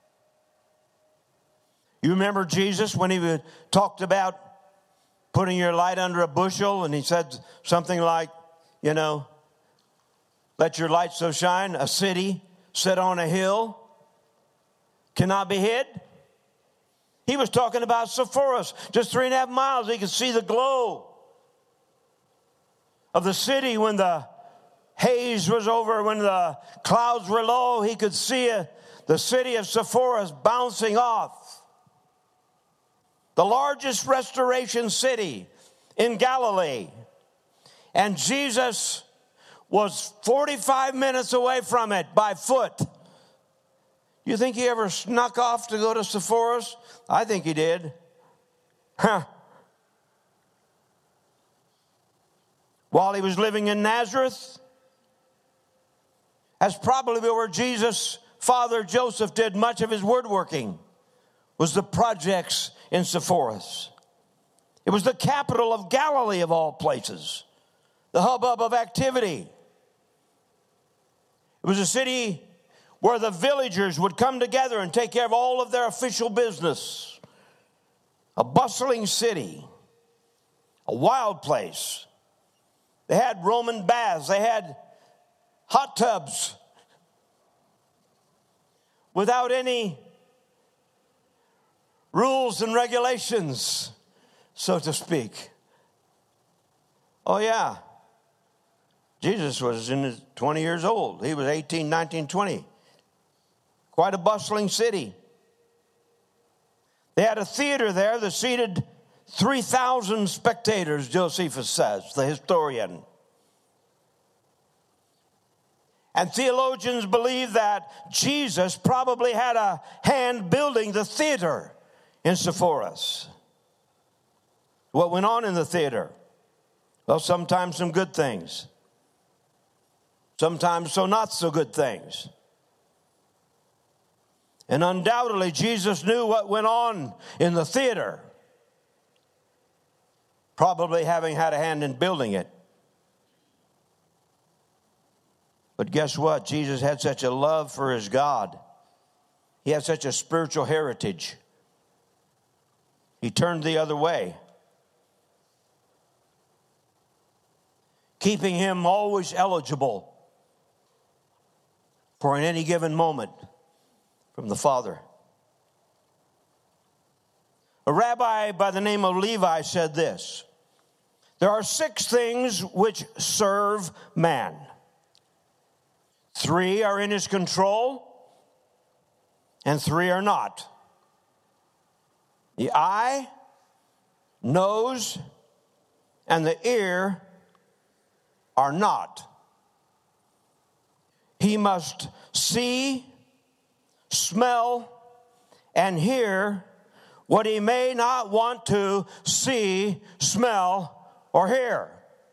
You remember Jesus when he talked about putting your light under a bushel, and he said something like, you know, let your light so shine, a city set on a hill cannot be hid. He was talking about Sepphoris, just three and a half miles. He could see the glow of the city when the haze was over, when the clouds were low, he could see a, the city of Sepphoris bouncing off. The largest restoration city in Galilee. And Jesus was forty-five minutes away from it by foot. You think he ever snuck off to go to Sepphoris? I think he did. Huh. While he was living in Nazareth, that's probably where Jesus' father Joseph did much of his woodworking, was the projects in Sepphoris. It was the capital of Galilee of all places, the hubbub of activity. It was a city where the villagers would come together and take care of all of their official business. A bustling city, a wild place. They had Roman baths. They had hot tubs without any rules and regulations, so to speak. Oh, yeah. Jesus was in his twenty years old. He was eighteen, nineteen, twenty. Quite a bustling city. They had a theater there that seated three thousand spectators, Josephus says, the historian. And theologians believe that Jesus probably had a hand building the theater in Sepphoris. What went on in the theater? Well, sometimes some good things. Sometimes so not so good things. And undoubtedly, Jesus knew what went on in the theater, probably having had a hand in building it. But guess what? Jesus had such a love for his God. He had such a spiritual heritage. He turned the other way, keeping him always eligible for in any given moment from the Father. A rabbi by the name of Levi said this: there are six things which serve man. Three are in his control, and three are not. The eye, nose, and the ear are not. He must see, smell, and hear what he may not want to see, smell, or hear.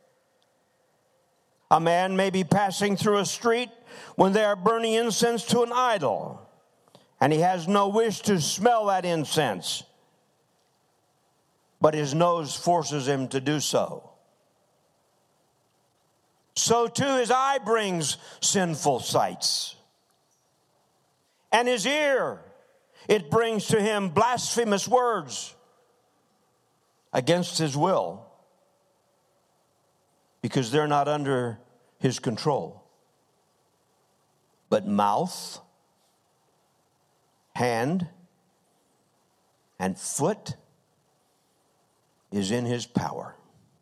A man may be passing through a street when they are burning incense to an idol, and he has no wish to smell that incense, but his nose forces him to do so. So too his eye brings sinful sights, and his ear, it brings to him blasphemous words against his will, because they're not under his control. But mouth, hand, and foot is in his power.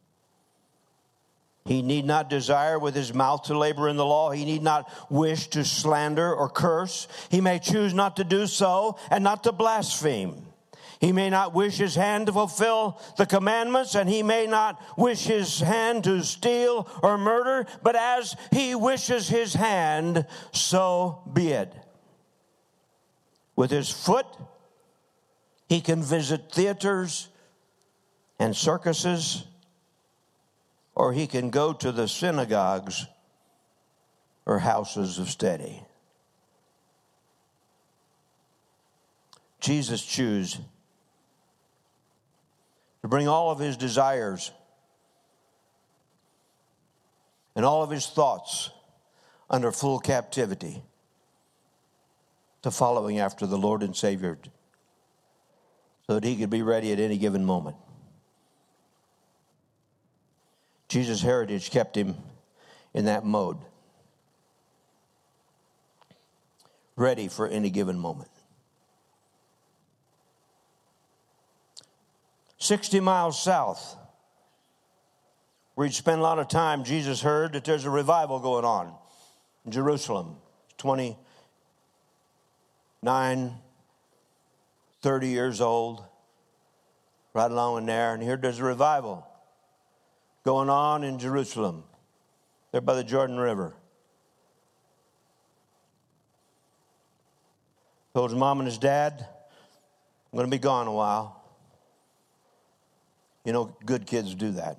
He need not desire with his mouth to labor in the law. He need not wish to slander or curse. He may choose not to do so and not to blaspheme. He may not wish his hand to fulfill the commandments, and he may not wish his hand to steal or murder, but as he wishes his hand, so be it. With his foot, he can visit theaters and circuses, or he can go to the synagogues or houses of study. Jesus chose to bring all of his desires and all of his thoughts under full captivity to following after the Lord and Savior, so that he could be ready at any given moment. Jesus' heritage kept him in that mode, ready for any given moment. Sixty miles south where he'd spend a lot of time, Jesus heard that there's a revival going on in Jerusalem. twenty-nine, thirty years old, right along in there, and he heard there's a revival going on in Jerusalem, there by the Jordan River. Told his mom and his dad, I'm going to be gone a while. You know, good kids do that.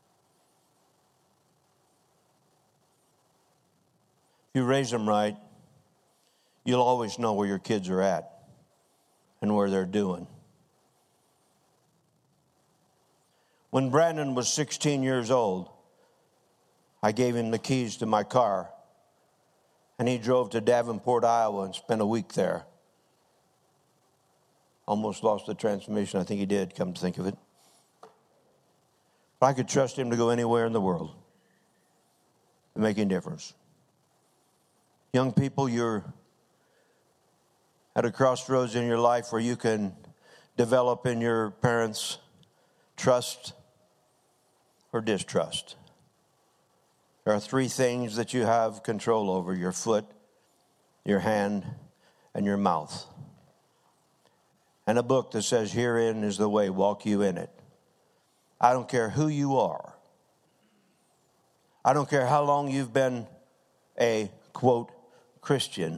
If you raise them right, you'll always know where your kids are at and where they're doing. When Brandon was sixteen years old, I gave him the keys to my car, and he drove to Davenport, Iowa, and spent a week there. Almost lost the transmission. I think he did, come to think of it. But I could trust him to go anywhere in the world to make any difference. Young people, you're at a crossroads in your life where you can develop in your parents trust or distrust. There are three things that you have control over: your foot, your hand, and your mouth. And a book that says, herein is the way, walk you in it. I don't care who you are. I don't care how long you've been a, quote, Christian.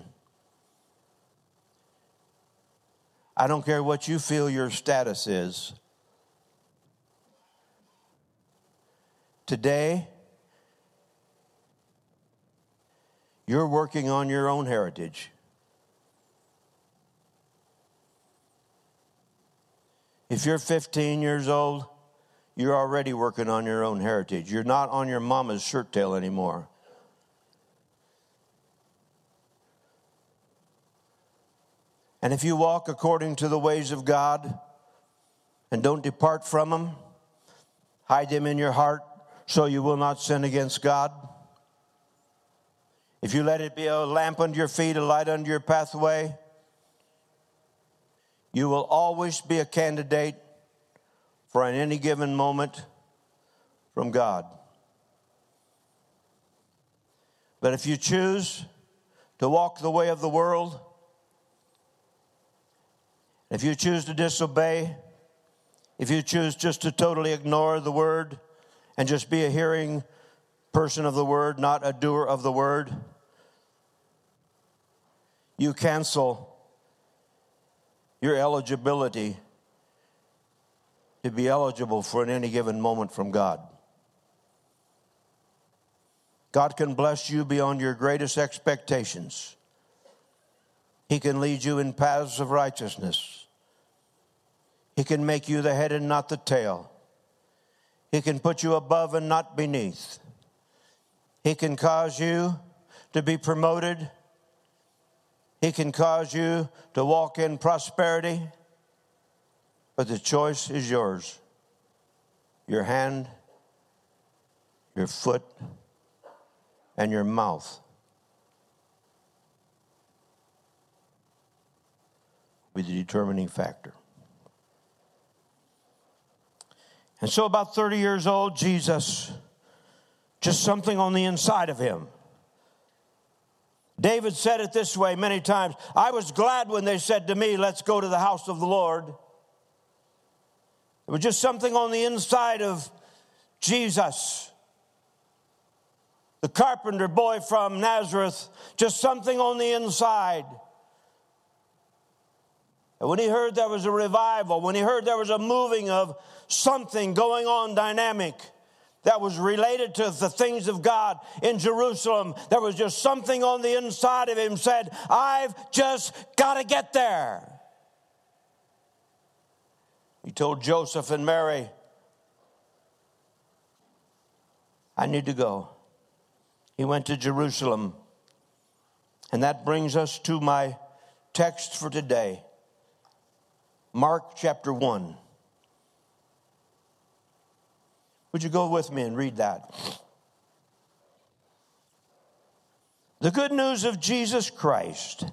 I don't care what you feel your status is. Today, you're working on your own heritage. If you're fifteen years old, you're already working on your own heritage. You're not on your mama's shirt tail anymore. And if you walk according to the ways of God and don't depart from them, hide them in your heart so you will not sin against God. If you let it be a lamp under your feet, a light under your pathway, you will always be a candidate for in any given moment from God. But if you choose to walk the way of the world, if you choose to disobey, if you choose just to totally ignore the word and just be a hearing person of the word, not a doer of the word, you cancel your eligibility to be eligible for in any given moment from God. God can bless you beyond your greatest expectations. He can lead you in paths of righteousness. He can make you the head and not the tail. He can put you above and not beneath. He can cause you to be promoted. He can cause you to walk in prosperity. But the choice is yours. Your hand, your foot, and your mouth will be the determining factor. And so about thirty years old, Jesus, just something on the inside of him. David said it this way many times: I was glad when they said to me, let's go to the house of the Lord. It was just something on the inside of Jesus, the carpenter boy from Nazareth, just something on the inside. And when he heard there was a revival, when he heard there was a moving of something going on dynamic that was related to the things of God in Jerusalem, there was just something on the inside of him said, I've just got to get there. He told Joseph and Mary, I need to go. He went to Jerusalem. And that brings us to my text for today. Mark chapter one. Would you go with me and read that? The good news of Jesus Christ.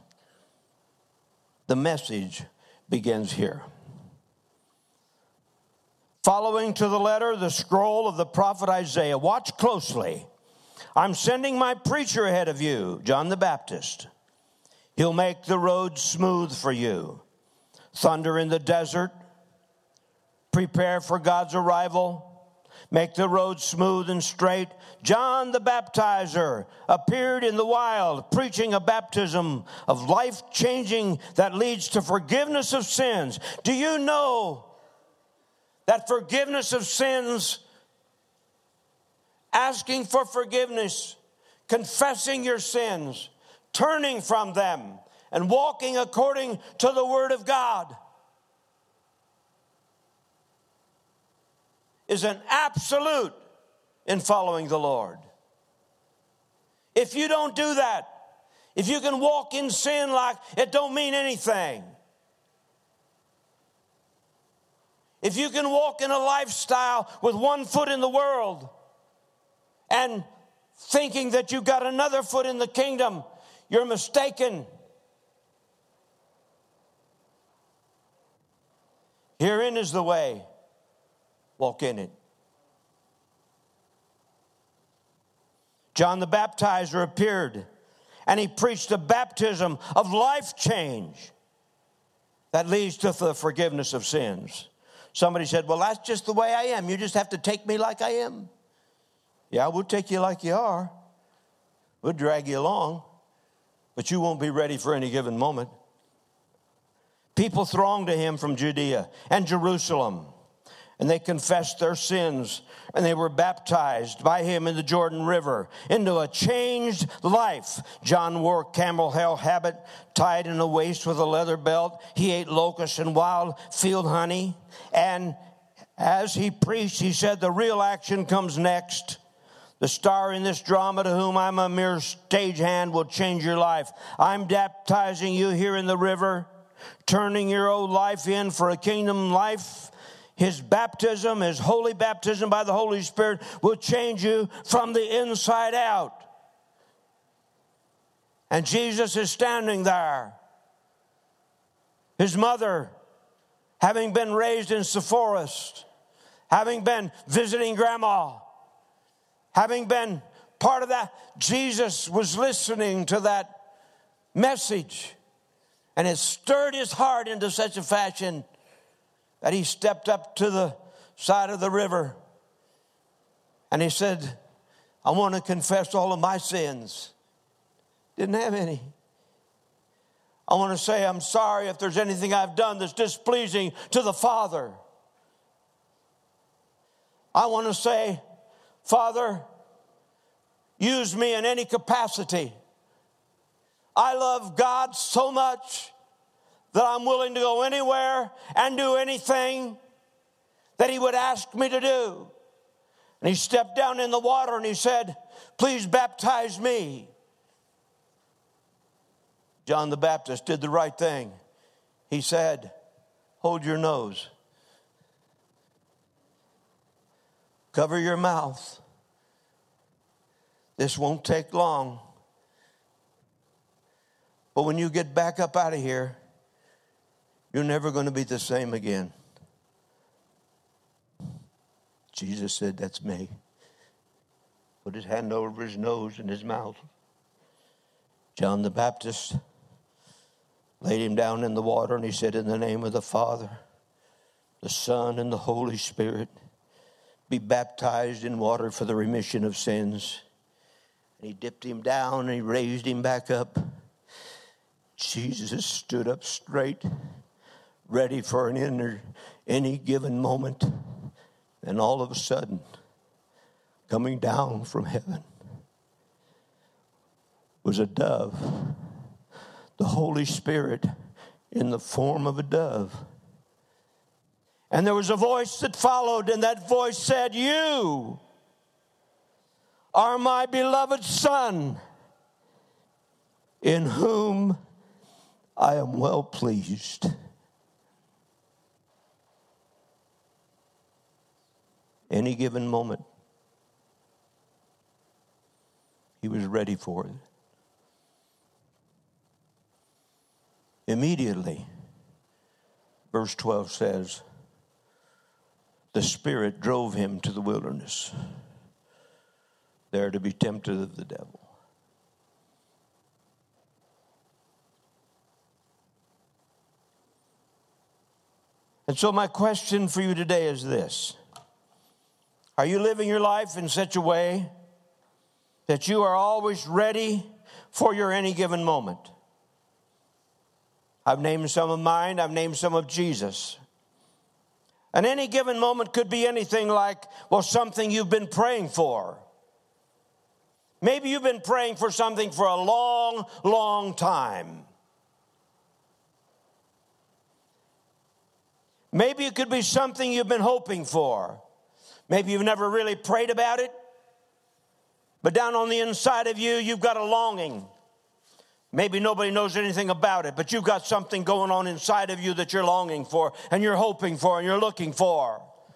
The message begins here. following to the letter the scroll of the prophet Isaiah. Watch closely. I'm sending my preacher ahead of you, John the Baptist. He'll make the road smooth for you. Thunder in the desert. Prepare for God's arrival. Make the road smooth and straight. John the Baptizer appeared in the wild, preaching a baptism of life-changing that leads to forgiveness of sins. Do you know that forgiveness of sins, asking for forgiveness, confessing your sins, turning from them, and walking according to the Word of God is an absolute in following the Lord. If you don't do that, if you can walk in sin like it don't mean anything, if you can walk in a lifestyle with one foot in the world and thinking that you've got another foot in the kingdom, you're mistaken. Herein is the way. Walk in it. John the Baptizer appeared, and he preached a baptism of life change that leads to the forgiveness of sins. Somebody said, well, that's just the way I am. You just have to take me like I am. Yeah, we'll take you like you are. We'll drag you along, but you won't be ready for any given moment. People thronged to him from Judea and Jerusalem, and they confessed their sins, and they were baptized by him in the Jordan River into a changed life. John wore camel hair habit tied in a waist with a leather belt. He ate locusts and wild field honey. And as he preached, he said, the real action comes next. The star in this drama, to whom I'm a mere stagehand, will change your life. I'm baptizing you here in the river, turning your old life in for a kingdom life. His baptism, his holy baptism by the Holy Spirit, will change you from the inside out. And Jesus is standing there. His mother, having been raised in Sepphoris, having been visiting grandma, having been part of that, Jesus was listening to that message. And it stirred his heart into such a fashion that he stepped up to the side of the river and he said, I want to confess all of my sins. Didn't have any. I want to say I'm sorry if there's anything I've done that's displeasing to the Father. I want to say, Father, use me in any capacity. I love God so much that I'm willing to go anywhere and do anything that he would ask me to do. And he stepped down in the water and he said, please baptize me. John the Baptist did the right thing. He said, hold your nose. Cover your mouth. This won't take long. But when you get back up out of here, you're never going to be the same again. Jesus said, that's me. Put his hand over his nose and his mouth. John the Baptist laid him down in the water and he said, in the name of the Father, the Son, and the Holy Spirit, be baptized in water for the remission of sins. And he dipped him down and he raised him back up. Jesus stood up straight, ready for an inner, any given moment. And all of a sudden, coming down from heaven was a dove, the Holy Spirit in the form of a dove. And there was a voice that followed, and that voice said, you are my beloved Son, in whom I am well pleased. Any given moment, he was ready for it. Immediately, verse twelve says, the Spirit drove him to the wilderness, there to be tempted of the devil. And so my question for you today is this. Are you living your life in such a way that you are always ready for your any given moment? I've named some of mine. I've named some of Jesus. And any given moment could be anything like, well, something you've been praying for. Maybe you've been praying for something for a long, long time. Maybe it could be something you've been hoping for. Maybe you've never really prayed about it, but down on the inside of you, you've got a longing. Maybe nobody knows anything about it, but you've got something going on inside of you that you're longing for, and you're hoping for, and you're looking for.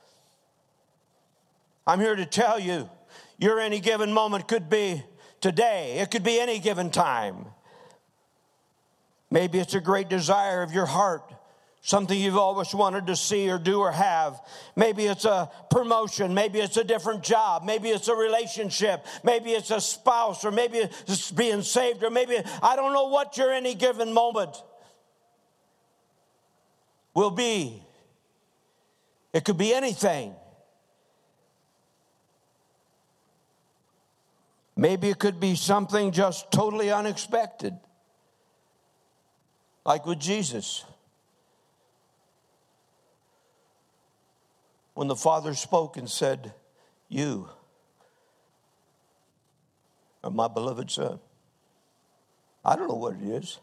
I'm here to tell you, your any given moment could be today. It could be any given time. Maybe it's a great desire of your heart, something you've always wanted to see or do or have. Maybe it's a promotion. Maybe it's a different job. Maybe it's a relationship. Maybe it's a spouse, or maybe it's being saved, or maybe, I don't know what your any given moment will be. It could be anything. Maybe it could be something just totally unexpected, like with Jesus. When the Father spoke and said, "You are my beloved Son." I don't know what it is.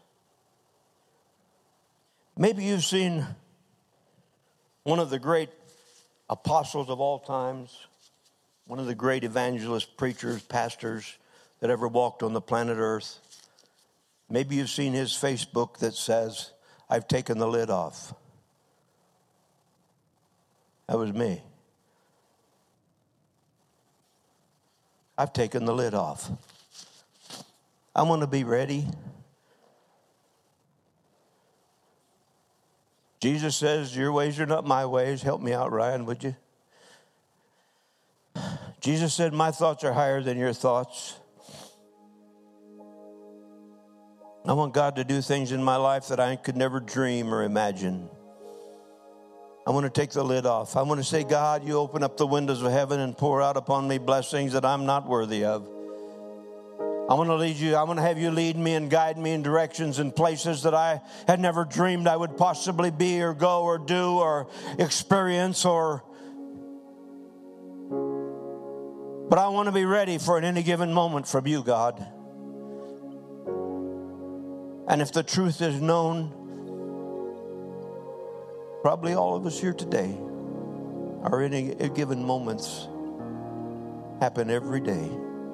Maybe you've seen one of the great apostles of all times, one of the great evangelists, preachers, pastors that ever walked on the planet Earth. Maybe you've seen his Facebook that says, "I've taken the lid off." That was me. I've taken the lid off. I want to be ready. Jesus says, "Your ways are not my ways." Help me out, Ryan, would you? Jesus said, "My thoughts are higher than your thoughts." I want God to do things in my life that I could never dream or imagine. I want to take the lid off. I want to say, "God, you open up the windows of heaven and pour out upon me blessings that I'm not worthy of." I want to lead you. I want to have you lead me and guide me in directions and places that I had never dreamed I would possibly be or go or do or experience or. But I want to be ready for at any given moment from you, God. And if the truth is known, probably all of us here today are in a given moments happen every day.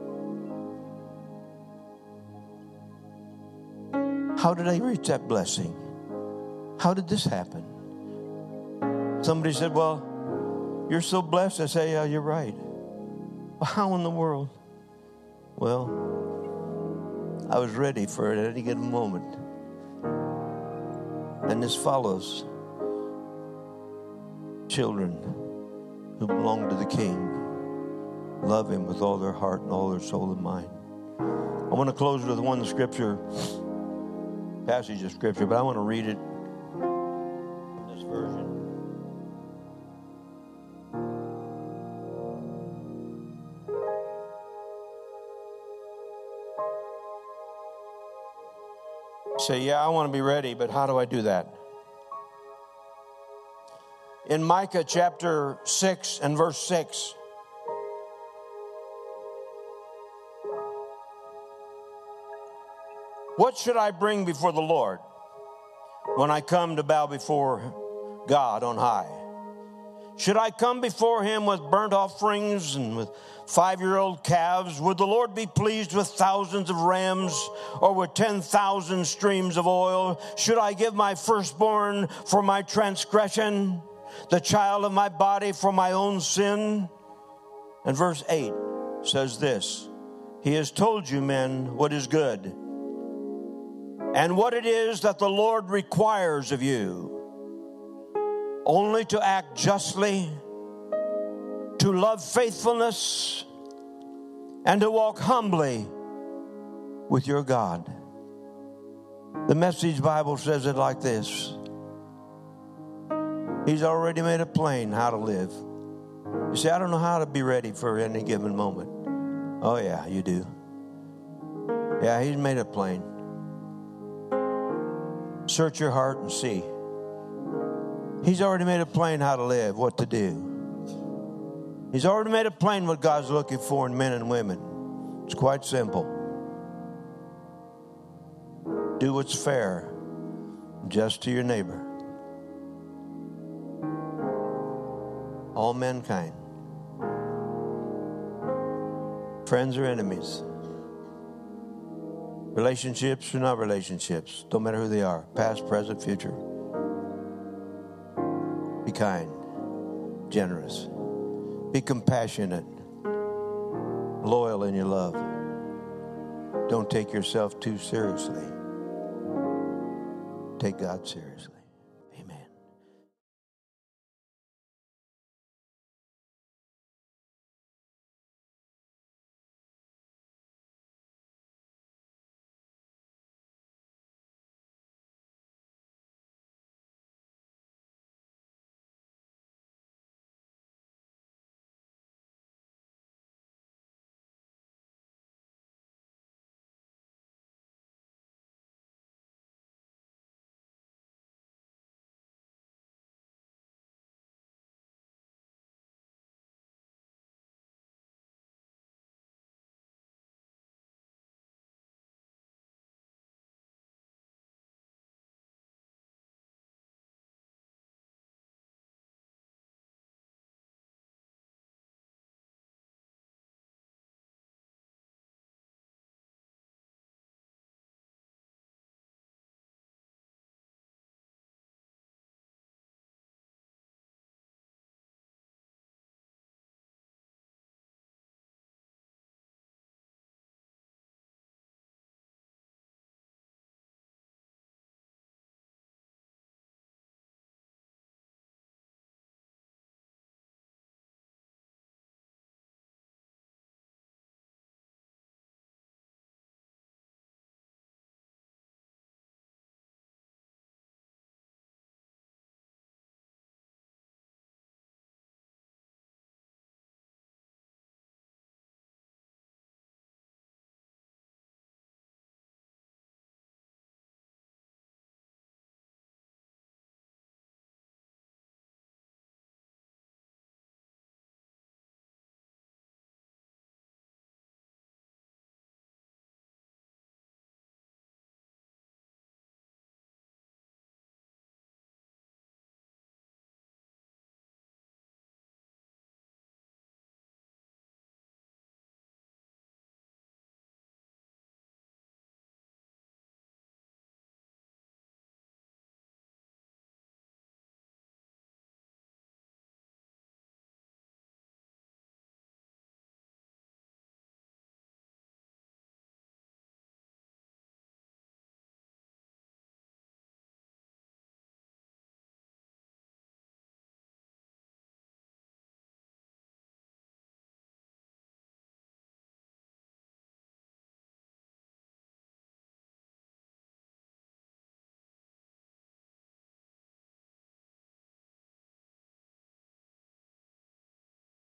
How did I reach that blessing? How did this happen? Somebody said, "Well, you're so blessed." I say, "Yeah, you're right." Well, how in the world? Well, I was ready for it at any given moment. And this follows. Children who belong to the King love him with all their heart and all their soul and mind. I want to close with one scripture, passage of scripture, but I want to read it in this version. Say, "Yeah, I want to be ready, but how do I do that?" In Micah chapter six and verse six. "What should I bring before the Lord when I come to bow before God on high? Should I come before him with burnt offerings and with five-year-old calves? Would the Lord be pleased with thousands of rams or with ten thousand streams of oil? Should I give my firstborn for my transgression, the child of my body for my own sin?" And verse eight says this, "He has told you, men, what is good, and what it is that the Lord requires of you, only to act justly to love faithfulness, and to walk humbly with your God. The Message Bible says it like this. He's already made it plain how to live. You say, I don't know how to be ready for any given moment. Oh, yeah, you do. Yeah, he's made it plain. Search your heart and see. He's already made it plain how to live, what to do. He's already made it plain what God's looking for in men and women. It's quite simple. Do what's fair, just to your neighbor. All mankind. Friends or enemies. Relationships or not relationships. Don't matter who they are. Past, present, future. Be kind. Generous. Be compassionate. Loyal in your love. Don't take yourself too seriously. Take God seriously.